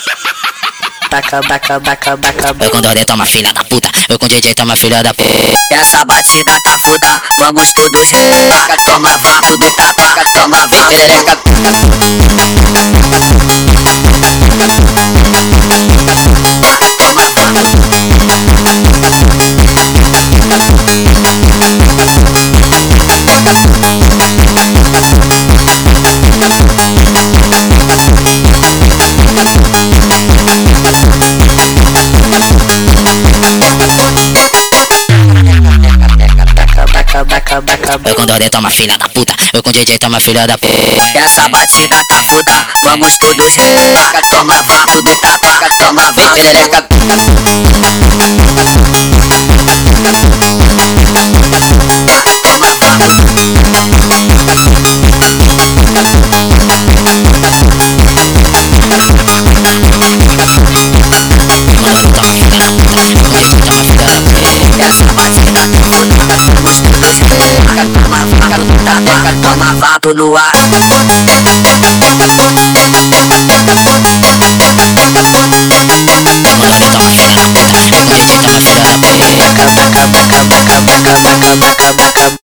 Eu com Dodé toma filha da puta, eu com DJ toma filha da puta. Essa batida tá foda, vamos todos rebolar. Toma vapo do tapa, toma vapo perereca. Eu com Dodé toma filha da puta, eu com DJ toma filha da puta. Essa batida tá foda, vamos todos rebolar. Toma vapo do tapa, toma vapo perereca. Toma vapo no ar.